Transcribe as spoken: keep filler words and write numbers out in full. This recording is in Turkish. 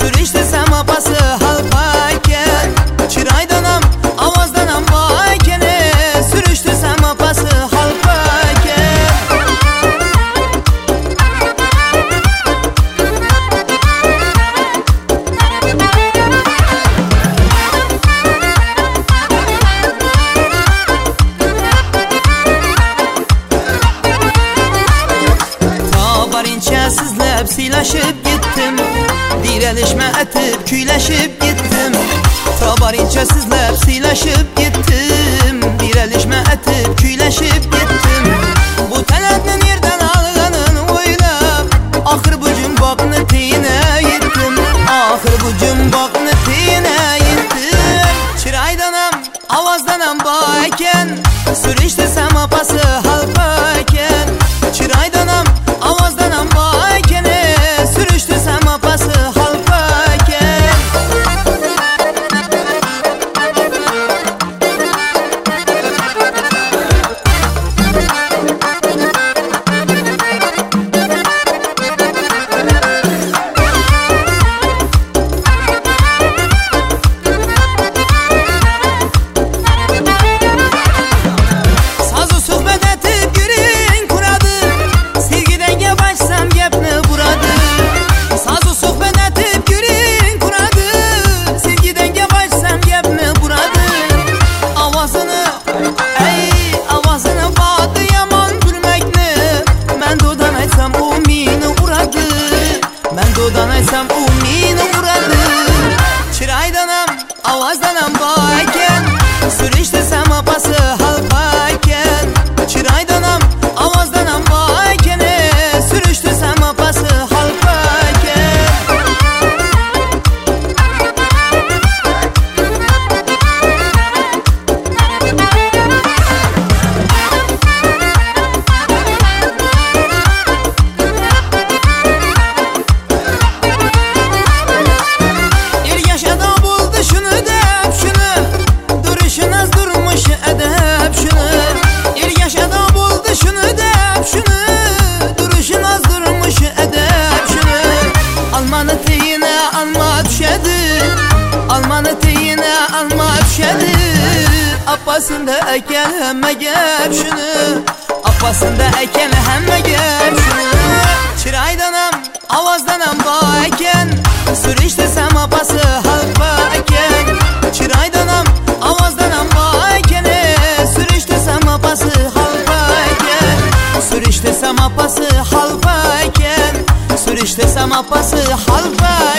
sürüştirsem apası halkayken, çıraydanam avazdanam vayken, sürüştirsem apası halkayken. Tabarinçe sizlep silaşıp gittim, direlişme etip küyleşip gittim. Tabarinçe sizlep silaşıp gittim, direlişme etip küyleşip gittim. Bu telatın yerden alganın oylap, ahır bu cümbakını tine yittim, ahır bu cümbakını tine yittim. Çıraydanam avazdanam bayken, sürüştirsem apası halkayken, çıraydanam avazdanam bayken, sürüştirsem apası halkayken. Sazı sohbet etip yüreğin kuradı, sevgiden gebaşsam gepni buradı. Sazı sohbet etip yüreğin kuradı, sevgiden gebaşsam gepni buradı. Avazını, ey avazını bağdı yaman gülmekni, ben dodan aytsam umini uradı, ben dodan aytsam umini uradı. Çıraydanam avazdanam bayken, sürüştirsem apası halkayken, çıraydanam avazdanam bayken, sürüştirsem apası halkayken. Er yaşada buldu şunu dep şunu, duruşun az durmuş edep şunu. Er yaşada buldu şunu dep şunu, duruşun az durmuş edep şunu. Almanı teyine alma düşedi, almanı teyine alma düşedi. Appasında ekel hemme gep şunu, appasında ekel hemme gep şunu. Çıraydanam avazdanam bayken, sürüştirsem apası halkayken, çıraydanam avazdanam bayken, sürüştirsem apası halkayken, sürüştirsem apası halkayken, sürüştirsem apası halkayken.